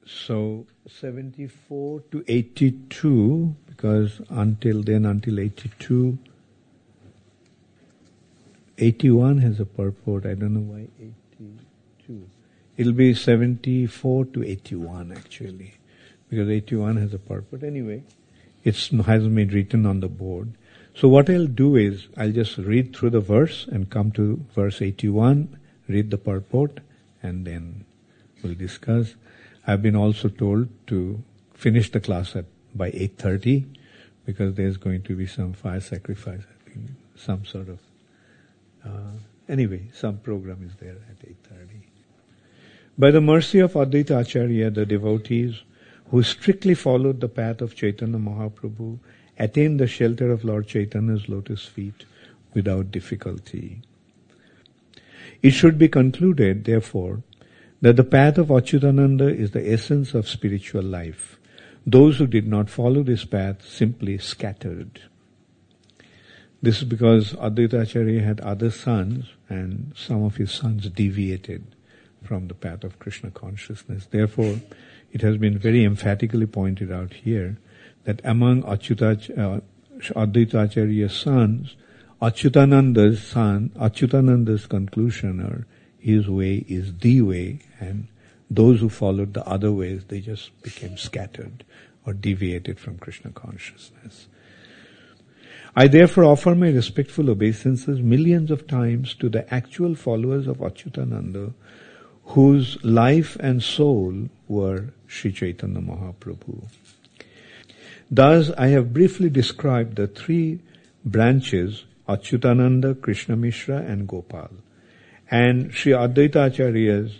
So 74 to 82, because until 82, 81 has a purport. I don't know why 82. It'll be 74 to 81 actually, because 81 has a purport. Anyway, it hasn't been written on the board. So what I'll do is, I'll just read through the verse and come to verse 81, read the purport, and then we'll discuss. I've been also told to finish the class by 8:30, because there's going to be some fire sacrifice, I think, some sort of, some program is there at 8:30. By the mercy of Advaita Acharya, the devotees who strictly followed the path of Chaitanya Mahaprabhu attained the shelter of Lord Chaitanya's lotus feet without difficulty. It should be concluded, therefore, that the path of Achyutananda is the essence of spiritual life. Those who did not follow this path simply scattered. This is because Advaita Acharya had other sons, and some of his sons deviated from the path of Krishna consciousness. Therefore, it has been very emphatically pointed out here that among Advaita Acharya's sons, Achyutananda's conclusion, or his way, is the way, and those who followed the other ways, they just became scattered or deviated from Krishna consciousness. I therefore offer my respectful obeisances millions of times to the actual followers of Achyutananda, whose life and soul were Sri Chaitanya Mahaprabhu. Thus, I have briefly described the three branches, Achyutananda, Krishna Mishra, and Gopal, and Sri Advaita Acharya's,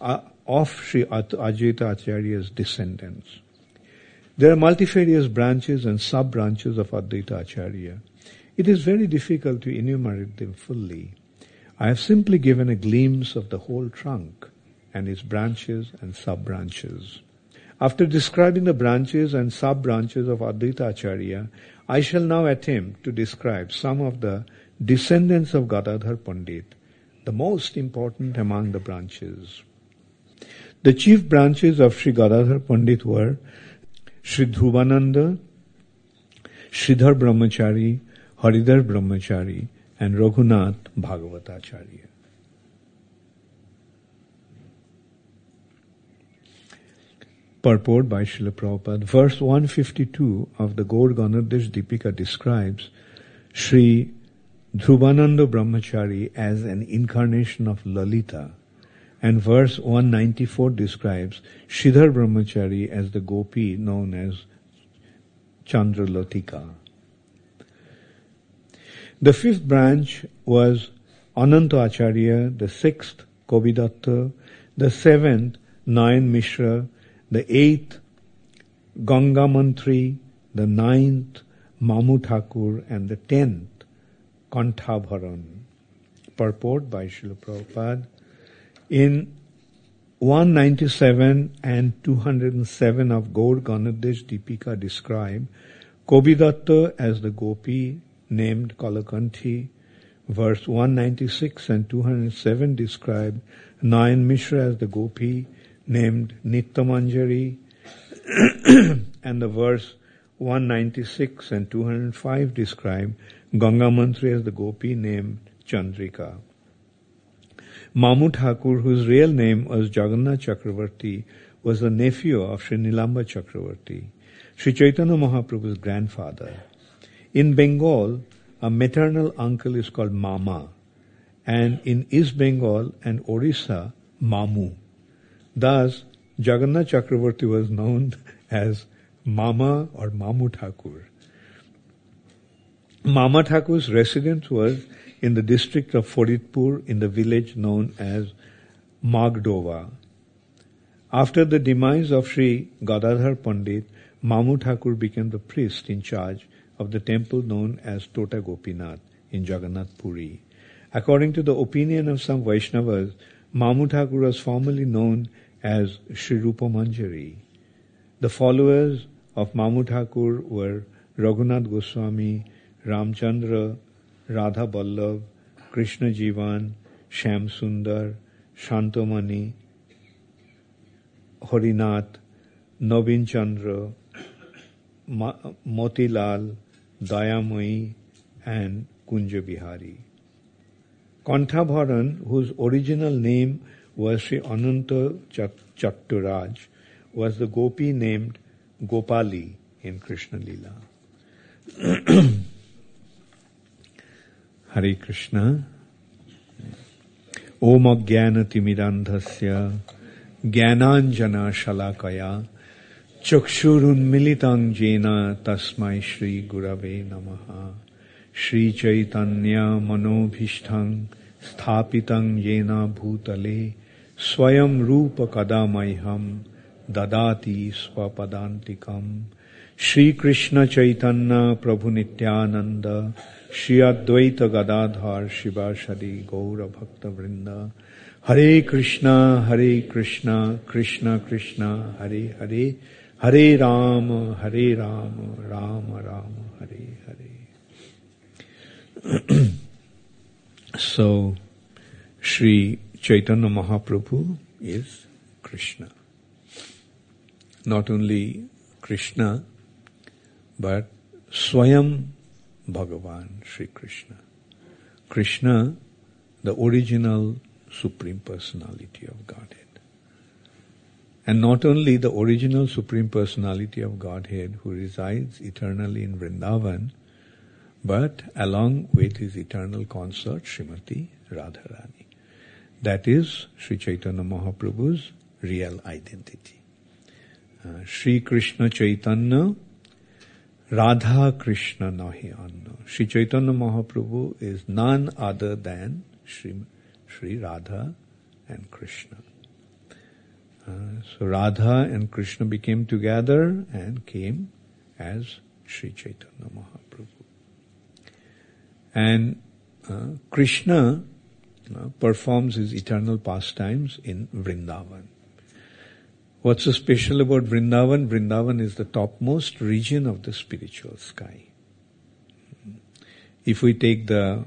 descendants. There are multifarious branches and sub-branches of Advaita Acharya. It is very difficult to enumerate them fully. I have simply given a glimpse of the whole trunk and its branches and sub-branches. After describing the branches and sub-branches of Advaita Acharya, I shall now attempt to describe some of the descendants of Gadadhar Pandit, the most important among the branches. The chief branches of Sri Gadadhar Pandit were Sri Dhruvananda, Sridhar Brahmachari, Haridhar Brahmachari, and Raghunath Bhagavatacharya. Purport by Srila Prabhupada. Verse 152 of the Gaur Ganadhesh Deepika describes Sri Dhruvananda Brahmachari as an incarnation of Lalita, and verse 194 describes Sridhar Brahmachari as the gopi known as Chandralatika. The fifth branch was Ananta Acharya, the sixth Kovidatta, the seventh Nayan Mishra, the eighth Ganga Mantri, the ninth Mamu Thakur, and the 10th Kanthabharan. Purport by Srila Prabhupada. In 197 and 207 of Gaur Ganadhesh Deepika describe Kovidatta as the gopi named Kalakanthi. Verse 196 and 207 describe Nayan Mishra as the gopi named Nityamanjari, and the verse 196 and 205 describe Ganga Mantri as the gopi named Chandrika. Mamu Thakur, whose real name was Jagannath Chakravarti, was the nephew of Sri Nilamba Chakravarti, Sri Chaitanya Mahaprabhu's grandfather. In Bengal, a maternal uncle is called Mama, and in East Bengal and Orissa, Mamu. Thus, Jagannath Chakravarti was known as Mama or Mamu Thakur. Mama Thakur's residence was in the district of Faridpur in the village known as Magdova. After the demise of Sri Gadadhar Pandit, Mamu Thakur became the priest in charge of the temple known as Tota Gopinath in Jagannath Puri. According to the opinion of some Vaishnavas, Mamu Thakur was formerly known as Sri Rupa Manjari. The followers of Mamu Thakur were Raghunath Goswami, Ramchandra, Radha Ballav, Krishna Jivan, Shyam Sundar, Shantamani, Harinath, Navin Chandra, Motilal, Dayamoi, and Kunja Bihari. Kanthabharan, whose original name was Sri Ananta Chatturaj, was the gopi named Gopali in Krishna Lila. Hare Krishna. Om Ajnana Timirandhasya Jnananjana Shalakaya Chakshurunmilitang Jena Tasmai Shri Gurave Namaha Shri Chaitanya Manobhishthang Sthapitang Jena Bhutale Swayam Rupa Kadamayham Dadati Swapadantikam Shri Krishna Chaitanya Prabhu Nityananda Shri Advaita Gadadhar Shivashadi Gaura Bhakta Vrinda Hare Krishna, Krishna Krishna, Hare Hare, Hare Rama, Rama Rama, Hare Hare. So, Sri Chaitanya Mahaprabhu is Krishna. Not only Krishna, but Swayam Bhagavan Sri Krishna. Krishna, the original Supreme Personality of Godhead. And not only the original Supreme Personality of Godhead who resides eternally in Vrindavan, but along with his eternal consort Srimati Radharani. That is Sri Chaitanya Mahaprabhu's real identity. Sri Krishna Chaitanya Radha Krishna Nahi Anna. Sri Chaitanya Mahaprabhu is none other than Sri Radha and Krishna. So Radha and Krishna became together and came as Sri Chaitanya Mahaprabhu. And Krishna performs his eternal pastimes in Vrindavan. What's so special about Vrindavan? Vrindavan is the topmost region of the spiritual sky. If we take the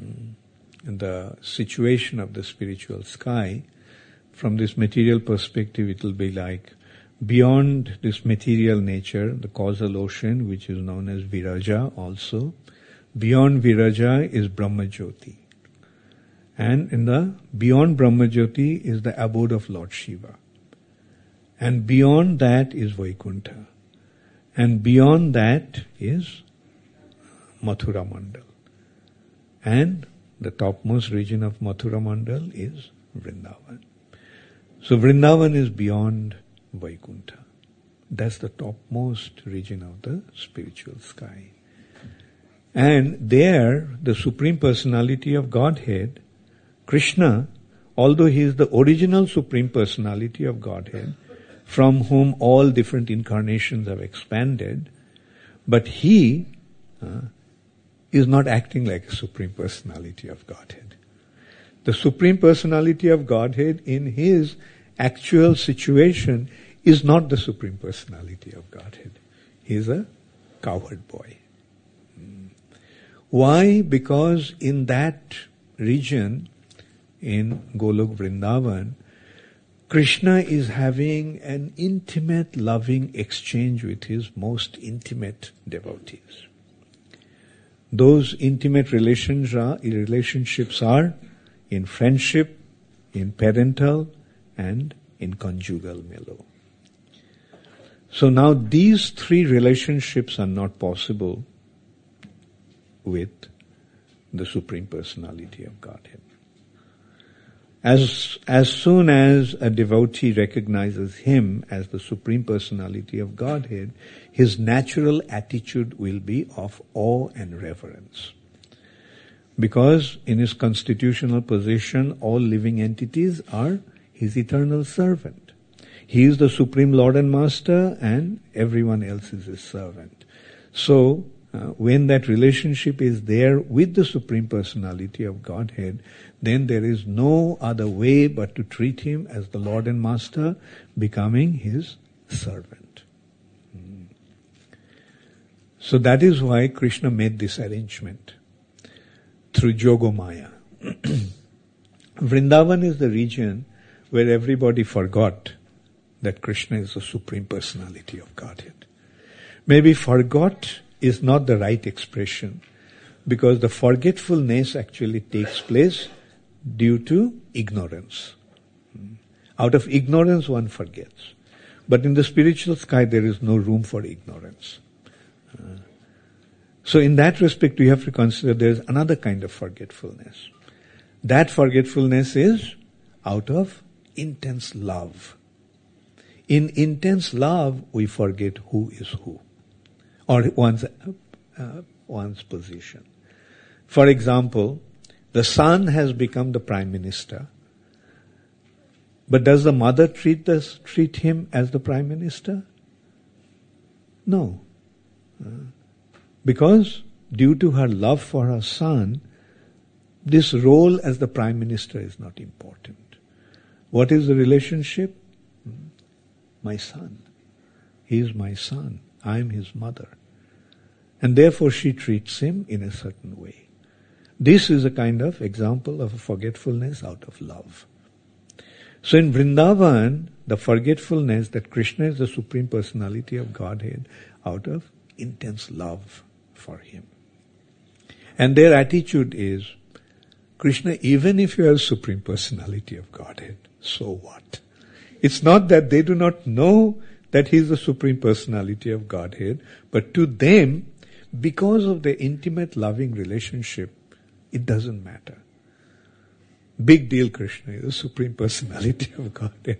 situation of the spiritual sky, from this material perspective, it will be like beyond this material nature, the causal ocean, which is known as Viraja also. Beyond Viraja is Brahmajyoti. And beyond Brahmajyoti is the abode of Lord Shiva. And beyond that is Vaikuntha. And beyond that is Mathura Mandal. And the topmost region of Mathura Mandal is Vrindavan. So Vrindavan is beyond Vaikuntha. That's the topmost region of the spiritual sky. And there, the Supreme Personality of Godhead, Krishna, although he is the original Supreme Personality of Godhead, from whom all different incarnations have expanded, but he is not acting like a Supreme Personality of Godhead. The Supreme Personality of Godhead in his actual situation is not the Supreme Personality of Godhead. He is a cowherd boy. Why? Because in that region, in Golok Vrindavan, Krishna is having an intimate, loving exchange with his most intimate devotees. Those intimate relationships are in friendship, in parental, and in conjugal mellow. So now these three relationships are not possible with the Supreme Personality of Godhead. As soon as a devotee recognizes him as the Supreme Personality of Godhead, his natural attitude will be of awe and reverence. Because in his constitutional position, all living entities are his eternal servant. He is the Supreme Lord and Master, and everyone else is his servant. So, when that relationship is there with the Supreme Personality of Godhead, then there is no other way but to treat him as the Lord and Master, becoming his servant. So that is why Krishna made this arrangement through Jogomaya. Vrindavan is the region where everybody forgot that Krishna is the Supreme Personality of Godhead. Maybe forgot is not the right expression, because the forgetfulness actually takes place due to ignorance. Out of ignorance one forgets. But in the spiritual sky there is no room for ignorance. So in that respect we have to consider there is another kind of forgetfulness. That forgetfulness is out of intense love. In intense love we forget who is who, or one's position. For example, the son has become the prime minister, but does the mother treat him as the prime minister? No. Because due to her love for her son, this role as the prime minister is not important. What is the relationship? My son. He is my son. I am his mother. And therefore she treats him in a certain way. This is a kind of example of a forgetfulness out of love. So in Vrindavan, the forgetfulness that Krishna is the Supreme Personality of Godhead out of intense love for him. And their attitude is, Krishna, even if you are the Supreme Personality of Godhead, so what? It's not that they do not know that he is the Supreme Personality of Godhead, but to them, because of their intimate loving relationship, it doesn't matter. Big deal, Krishna is the Supreme Personality of Godhead.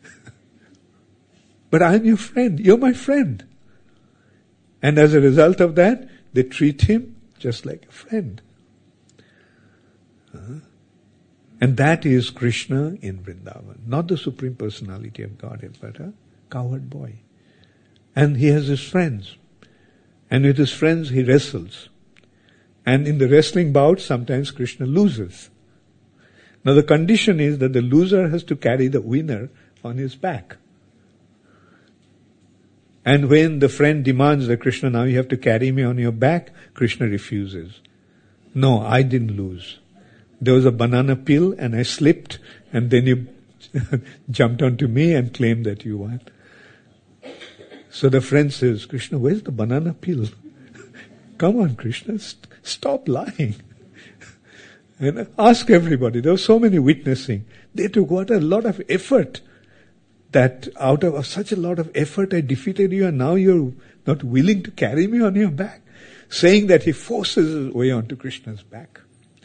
But I'm your friend, you're my friend. And as a result of that, they treat him just like a friend. And that is Krishna in Vrindavan. Not the Supreme Personality of Godhead, but a cowherd boy. And he has his friends. And with his friends he wrestles. And in the wrestling bout, sometimes Krishna loses. Now the condition is that the loser has to carry the winner on his back. And when the friend demands that Krishna, now you have to carry me on your back, Krishna refuses. No, I didn't lose. There was a banana peel and I slipped, and then you jumped onto me and claimed that you won. So the friend says, Krishna, where's the banana peel? Come on, Krishna, stop lying. And ask everybody. There were so many witnessing. They took what a lot of effort. That out of such a lot of effort I defeated you, and now you're not willing to carry me on your back. Saying that he forces his way onto Krishna's back.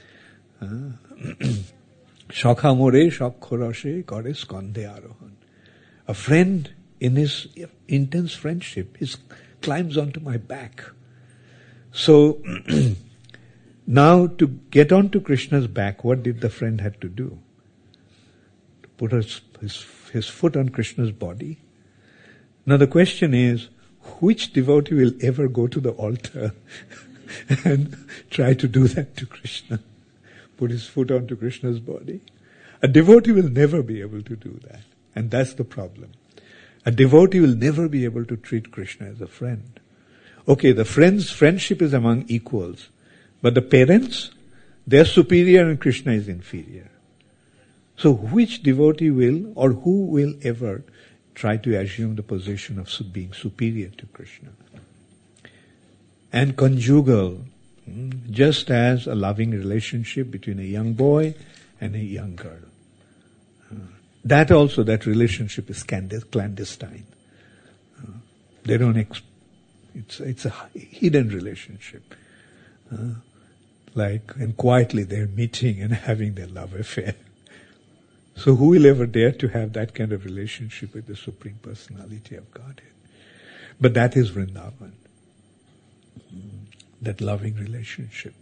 Shakha more shakhorashe kare skande arohan. A friend in his intense friendship, he climbs onto my back. So now to get onto Krishna's back, what did the friend have to do? To put his foot on Krishna's body. Now the question is, which devotee will ever go to the altar and try to do that to Krishna? Put his foot onto Krishna's body? A devotee will never be able to do that. And that's the problem. A devotee will never be able to treat Krishna as a friend. Okay, the friendship is among equals. But the parents, they're superior and Krishna is inferior. So which devotee will, or who will ever try to assume the position of being superior to Krishna? And conjugal, just as a loving relationship between a young boy and a young girl. That relationship is clandestine. They don't, it's a hidden relationship. And quietly they're meeting and having their love affair. So who will ever dare to have that kind of relationship with the Supreme Personality of Godhead? But that is Vrindavan. That loving relationship.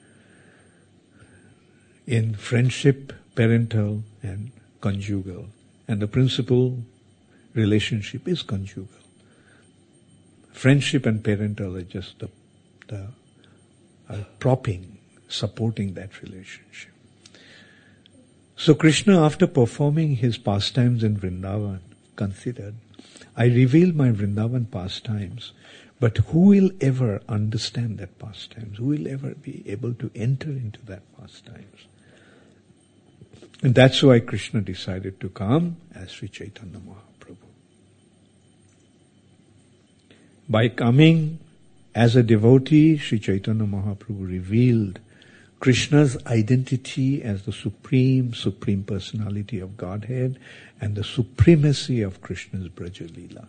In friendship, parental and conjugal. And the principal relationship is conjugal. Friendship and parental are just the propping, supporting that relationship. So Krishna, after performing his pastimes in Vrindavan, considered, I revealed my Vrindavan pastimes, but who will ever understand that pastimes? Who will ever be able to enter into that pastimes? And that's why Krishna decided to come as Sri Chaitanya Mahaprabhu. By coming as a devotee, Sri Chaitanya Mahaprabhu revealed Krishna's identity as the Supreme Personality of Godhead and the supremacy of Krishna's Braja Leela.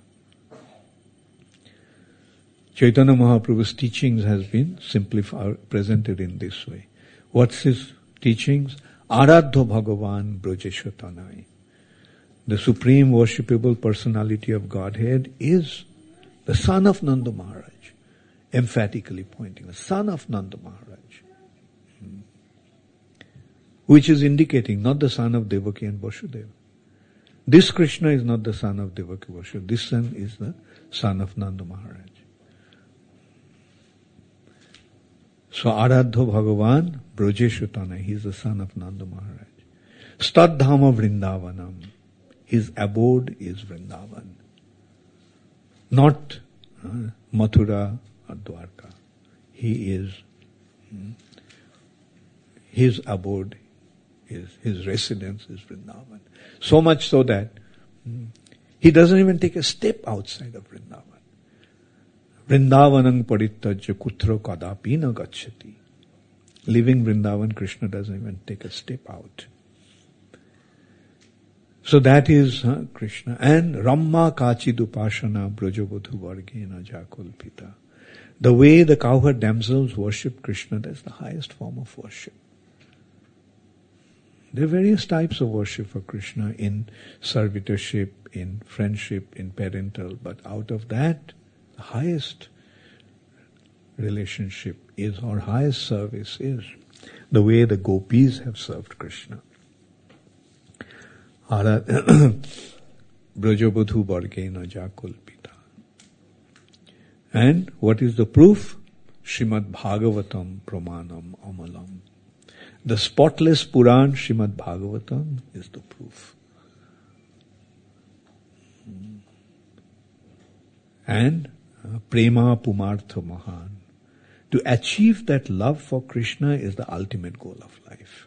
Chaitanya Mahaprabhu's teachings has been presented in this way. What's his teachings? Aradhya Bhagavan Brajeshwatanai. The Supreme Worshipable Personality of Godhead is the son of Nanda Maharaj. Emphatically pointing, the son of Nanda Maharaj. Which is indicating not the son of Devaki and Vasudeva. This Krishna is not the son of Devaki and Vasudeva. This son is the son of Nanda Maharaj. So Aradhya Bhagavan Brajeshwatanai, he is the son of Nanda Maharaj. Stadhama Vrindavanam, his abode is Vrindavan. Not Mathura or Dwarka. He is, his abode is, his residence is Vrindavan. So much so that he doesn't even take a step outside of Vrindavan. Vrindavanang parittajya kutra kadapi na gacchati. Leaving Vrindavan, Krishna doesn't even take a step out. So that is Krishna. And Ramma Kachidupashana Brajavadhu Vargena Jakulpita. The way the cowherd damsels worship Krishna, that's the highest form of worship. There are various types of worship for Krishna in servitorship, in friendship, in parental, but out of that, the highest relationship is, or highest service is, the way the gopis have served Krishna. Brajavadhu Vargena Jakulpita. And what is the proof? Srimad Bhagavatam Pramanam Amalam. The spotless Puran Srimad Bhagavatam is the proof. And Prema Pumartha Mahan. To achieve that love for Krishna is the ultimate goal of life.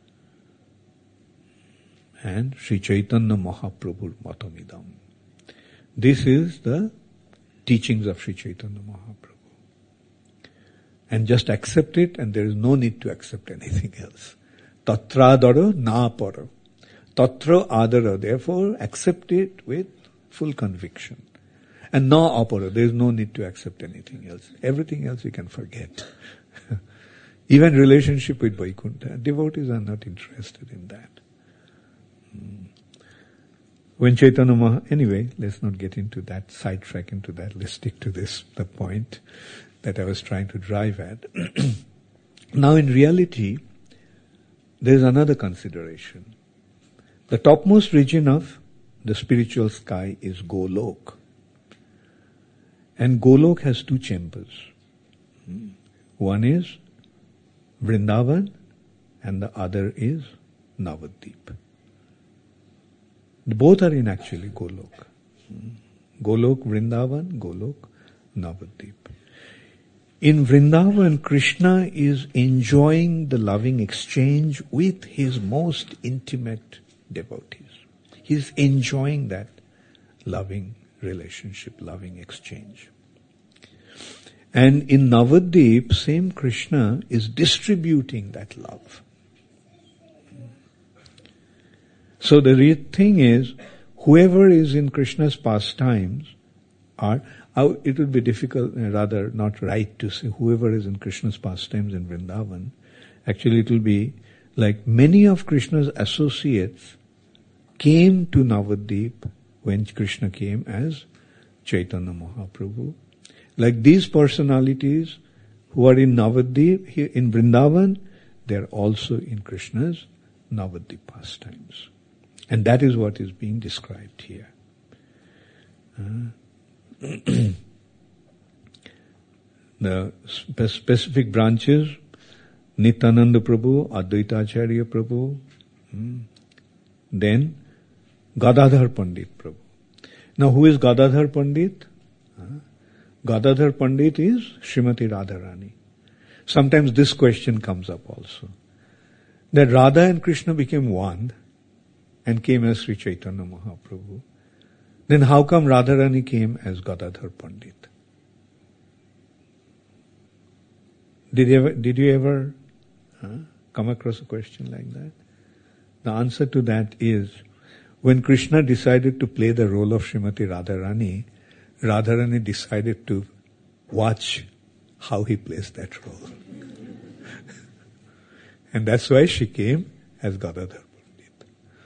And Sri Chaitanya Mahaprabhu Matamidam. This is the teachings of Sri Chaitanya Mahaprabhu. And just accept it, and there is no need to accept anything else. Tatradara na para. Tatra adara. Therefore, accept it with full conviction. And na apara. There is no need to accept anything else. Everything else we can forget. Even relationship with Vaikuntha. Devotees are not interested in that. When Chaitanya anyway, let's not get into that, sidetrack into that. Let's stick to this, the point that I was trying to drive at. Now in reality, there is another consideration. The topmost region of the spiritual sky is Golok. And Golok has two chambers. One is Vrindavan and the other is Navadvip. Both are in actually Golok. Golok Vrindavan, Golok Navadvip. In Vrindavan, Krishna is enjoying the loving exchange with his most intimate devotees. He's enjoying that loving relationship, loving exchange. And in Navadvip, same Krishna is distributing that love. So the real thing is, whoever is in Krishna's pastimes it would be difficult, rather not right to say whoever is in Krishna's pastimes in Vrindavan. Actually it will be like many of Krishna's associates came to Navadvip when Krishna came as Chaitanya Mahaprabhu. Like these personalities who are in Navadvip, here in Vrindavan, they are also in Krishna's Navadvip pastimes. And that is what is being described here. The specific branches, Nityananda Prabhu, Advaita Acharya Prabhu, then Gadadhar Pandit Prabhu. Now who is Gadadhar Pandit? Gadadhar Pandit is Srimati Radharani. Sometimes this question comes up also. That Radha and Krishna became one and came as Sri Chaitanya Mahaprabhu. Then how come Radharani came as Gadadhar Pandit? Did you ever come across a question like that? The answer to that is, when Krishna decided to play the role of Srimati Radharani decided to watch how he plays that role. And that's why she came as Gadadhar Pandit.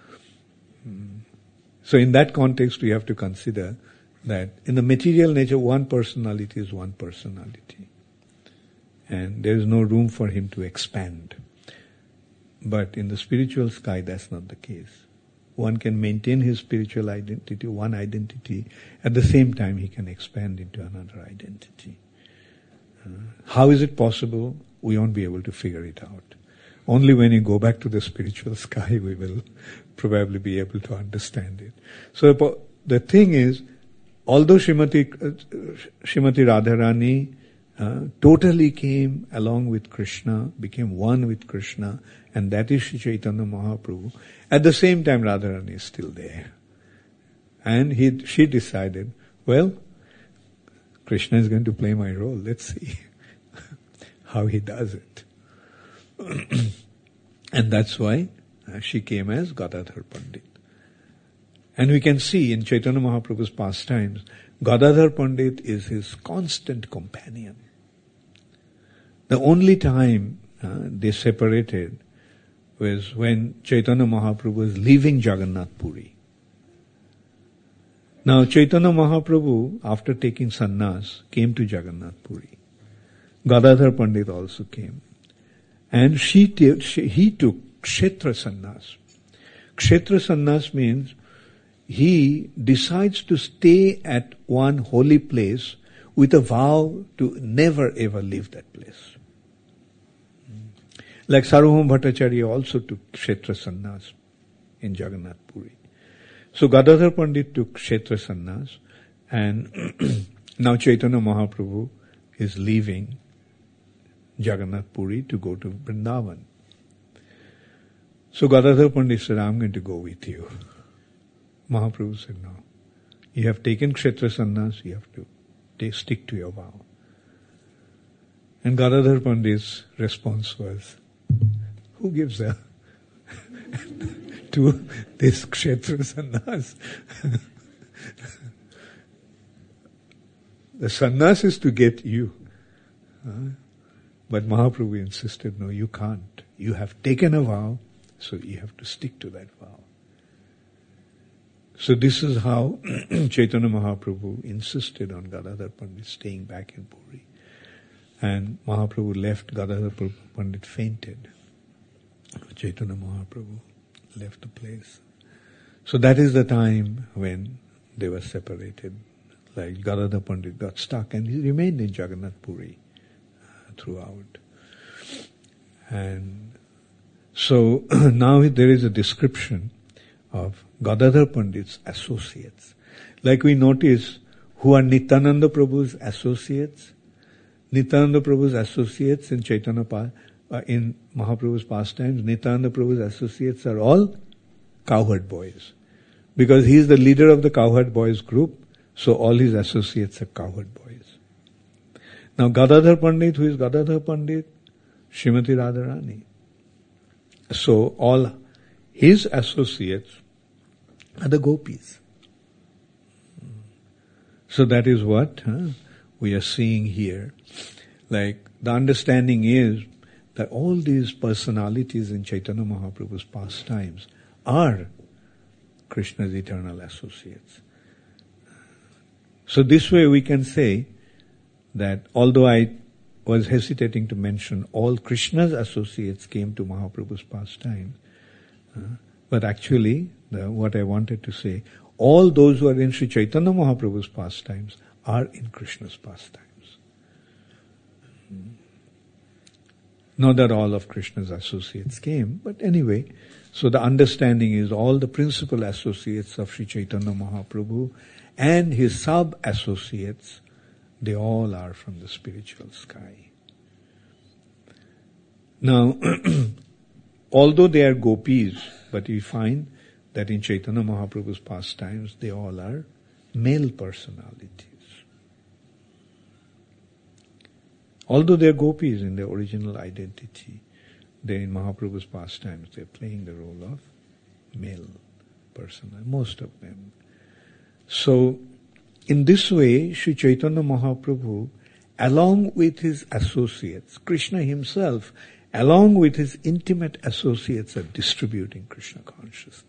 So in that context, we have to consider that in the material nature, one personality is one personality. And there is no room for him to expand. But in the spiritual sky, that's not the case. One can maintain his spiritual identity, one identity, at the same time he can expand into another identity. How is it possible? We won't be able to figure it out. Only when you go back to the spiritual sky, we will probably be able to understand it. So the thing is, although Srimati Radharani totally came along with Krishna, became one with Krishna, and that is Sri Chaitanya Mahaprabhu, at the same time Radharani is still there. And she decided, well, Krishna is going to play my role. Let's see how he does it. And that's why she came as Gadadhar Pandit. And we can see in Chaitanya Mahaprabhu's pastimes, Gadadhar Pandit is his constant companion. The only time they separated was when Chaitanya Mahaprabhu was leaving Jagannath Puri. Now Chaitanya Mahaprabhu, after taking sannyas, came to Jagannath Puri. Gadadhar Pandit also came. And he took Kshetra sannyas. Kshetra sannyas means he decides to stay at one holy place with a vow to never ever leave that place. Like Sarvabhauma Bhattacharya also took Kshetra sannyas in Jagannath Puri. So Gadadhar Pandit took Kshetra sannyas, and now Chaitanya Mahaprabhu is leaving Jagannath Puri to go to Vrindavan. So Gadadhar Pandit said, I'm going to go with you. Mahaprabhu said, no. You have taken Kshetra sannyas, you have to stick to your vow. And Gadadhar Pandit's response was, who gives a to this Kshetra sannyas? The sannyas is to get you. But Mahaprabhu insisted, no, you can't. You have taken a vow, so you have to stick to that vow. So this is how Chaitanya Mahaprabhu insisted on Gadadhar Pandit staying back in Puri. And Mahaprabhu left, Gadadhar Pandit fainted. Chaitanya Mahaprabhu left the place. So that is the time when they were separated. Like Gadadhar Pandit got stuck and he remained in Jagannath Puri throughout. And so now there is a description of Gadadhar Pandit's associates. Like we notice who are Nityananda Prabhu's associates. Nityananda Prabhu's associates in in Mahaprabhu's pastimes, Nityananda Prabhu's associates are all cowherd boys. Because he is the leader of the cowherd boys group, so all his associates are cowherd boys. Now Gadadhar Pandit, who is Gadadhar Pandit? Srimati Radharani. So all his associates are the gopis. So that is what we are seeing here. Like the understanding is that all these personalities in Chaitanya Mahaprabhu's pastimes are Krishna's eternal associates. So this way we can say that although I was hesitating to mention all Krishna's associates came to Mahaprabhu's pastimes, but actually what I wanted to say, all those who are in Sri Chaitanya Mahaprabhu's pastimes are in Krishna's pastimes. Not that all of Krishna's associates came, but anyway, so the understanding is all the principal associates of Sri Chaitanya Mahaprabhu and his sub-associates, they all are from the spiritual sky. Now, although they are gopis, but we find that in Chaitanya Mahaprabhu's pastimes, they all are male personalities. Although they are gopis in their original identity, they in Mahaprabhu's pastimes, they're playing the role of male person, most of them. So, in this way, Sri Chaitanya Mahaprabhu, along with his associates, Krishna himself, along with his intimate associates, are distributing Krishna consciousness.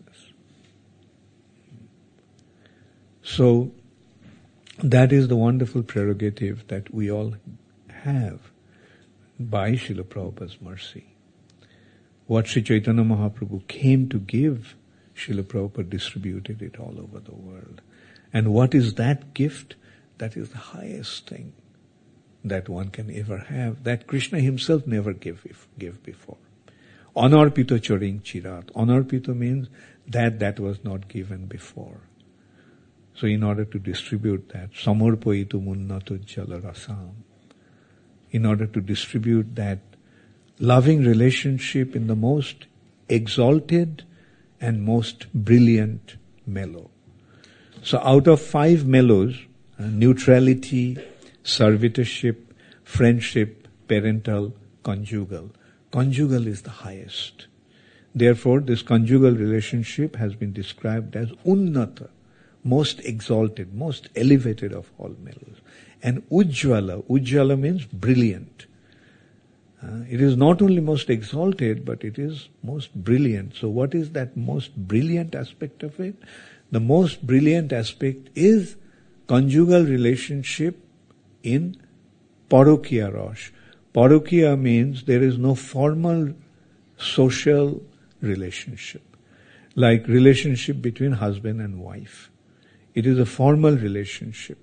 So, that is the wonderful prerogative that we all have by Srila Prabhupada's mercy. What Sri Chaitanya Mahaprabhu came to give, Srila Prabhupada distributed it all over the world. And what is that gift? That is the highest thing that one can ever have, that Krishna himself never gave before. Anarpita charing chirat. Anarpita means that was not given before. So in order to distribute that, samarpaitu munnatu jala rasam, in order to distribute that loving relationship in the most exalted and most brilliant mellow. So out of 5 mellows, neutrality, servitorship, friendship, parental, conjugal. Conjugal is the highest. Therefore, this conjugal relationship has been described as unnata, most exalted, most elevated of all mellows. And ujjvala means brilliant. It is not only most exalted, but it is most brilliant. So what is that most brilliant aspect of it? The most brilliant aspect is conjugal relationship in parokiya rash. Parokiya means there is no formal social relationship, like relationship between husband and wife. It is a formal relationship.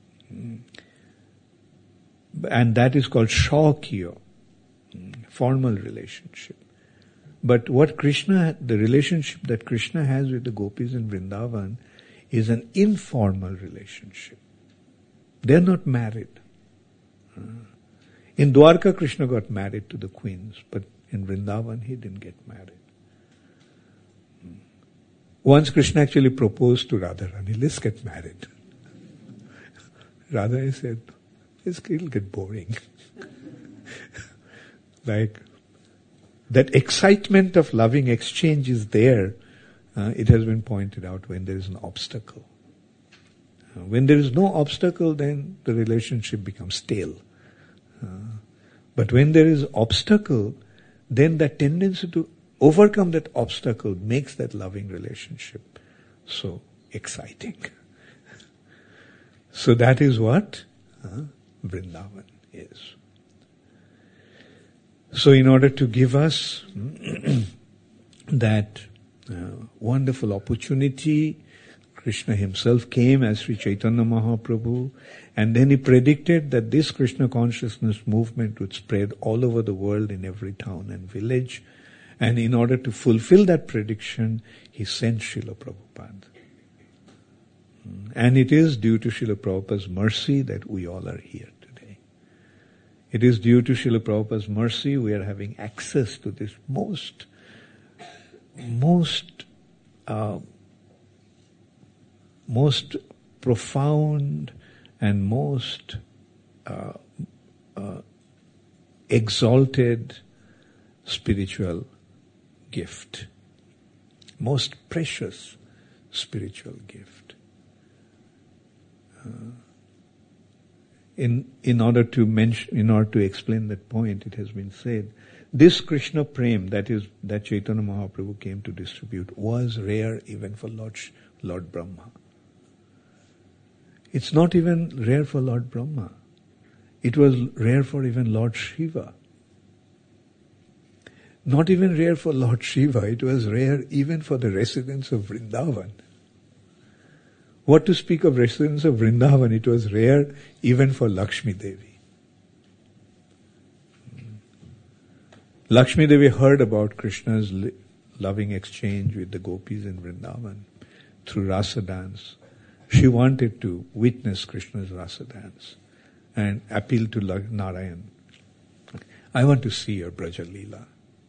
And that is called shakiya, formal relationship. But what the relationship that Krishna has with the gopis in Vrindavan is an informal relationship. They are not married. In Dwarka, Krishna got married to the queens, but in Vrindavan, he didn't get married. Once Krishna actually proposed to Radharani, let's get married. Radha said, it'll get boring. Like, that excitement of loving exchange is there. It has been pointed out when there is an obstacle. When there is no obstacle, then the relationship becomes stale. But when there is obstacle, then the tendency to overcome that obstacle makes that loving relationship so exciting. So that is what Vrindavan is. So in order to give us that wonderful opportunity, Krishna himself came as Sri Chaitanya Mahaprabhu, and then he predicted that this Krishna consciousness movement would spread all over the world in every town and village. And in order to fulfill that prediction, he sent Srila Prabhupada. And it is due to Srila Prabhupada's mercy that we all are here today. It is due to Srila Prabhupada's mercy we are having access to this most profound and most exalted spiritual gift, most precious spiritual gift. In order to explain that point, it has been said, this Krishna Prem that Chaitanya Mahaprabhu came to distribute was rare even for Lord Brahma. It's not even rare for Lord Brahma. It was rare for even Lord Shiva. Not even rare for Lord Shiva, it was rare even for the residents of Vrindavan. What to speak of residents of Vrindavan, it was rare even for Lakshmi Devi. Lakshmi Devi heard about Krishna's loving exchange with the gopis in Vrindavan through rasa dance. She wanted to witness Krishna's rasa dance and appealed to Narayan. I want to see your Braja Leela.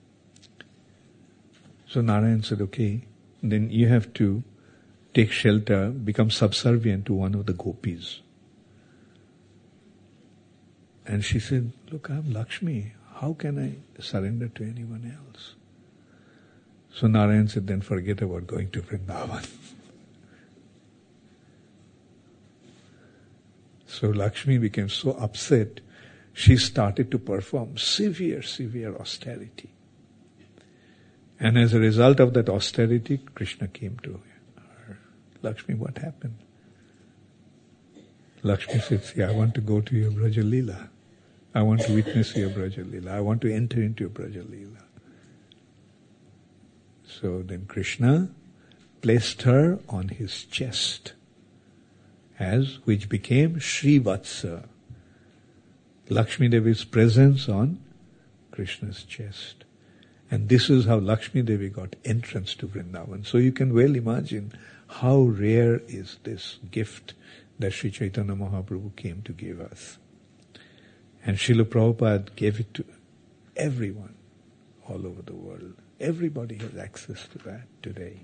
So Narayan said, okay, then you have to take shelter, become subservient to one of the gopis. And she said, look, I'm Lakshmi. How can I surrender to anyone else? So Narayan said, then forget about going to Vrindavan. So Lakshmi became so upset, she started to perform severe austerity. And as a result of that austerity, Krishna came to her. Lakshmi, what happened? Lakshmi said, see, I want to go to your Braja Leela. I want to witness your Braja Leela. I want to enter into your Braja Leela. So then Krishna placed her on his chest, which became Srivatsa. Lakshmi Devi's presence on Krishna's chest. And this is how Lakshmi Devi got entrance to Vrindavan. So you can well imagine how rare is this gift that Sri Chaitanya Mahaprabhu came to give us. And Srila Prabhupada gave it to everyone all over the world. Everybody has access to that today.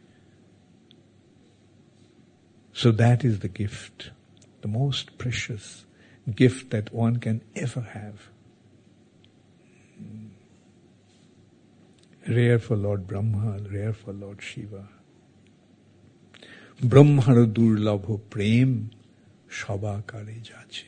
So that is the gift, the most precious gift that one can ever have. Rare for Lord Brahma, rare for Lord Shiva. Brahmara durlabho prem shabakare jache.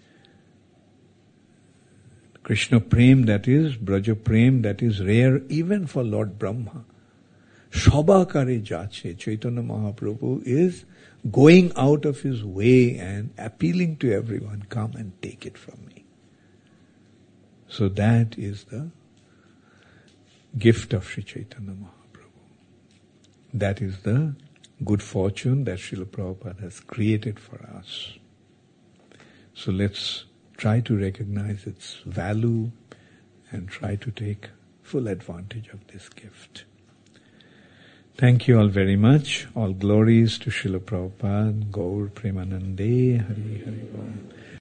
Krishna prem, that is, Braja prem, that is rare even for Lord Brahma. Shabakare jache. Chaitanya Mahaprabhu is going out of his way and appealing to everyone, come and take it from me. So that is the gift of Sri Chaitanya Mahaprabhu. That is the good fortune that Srila Prabhupada has created for us. So let's try to recognize its value and try to take full advantage of this gift. Thank you all very much. All glories to Srila Prabhupada. Gaur Premanande. Hari Hari Bol.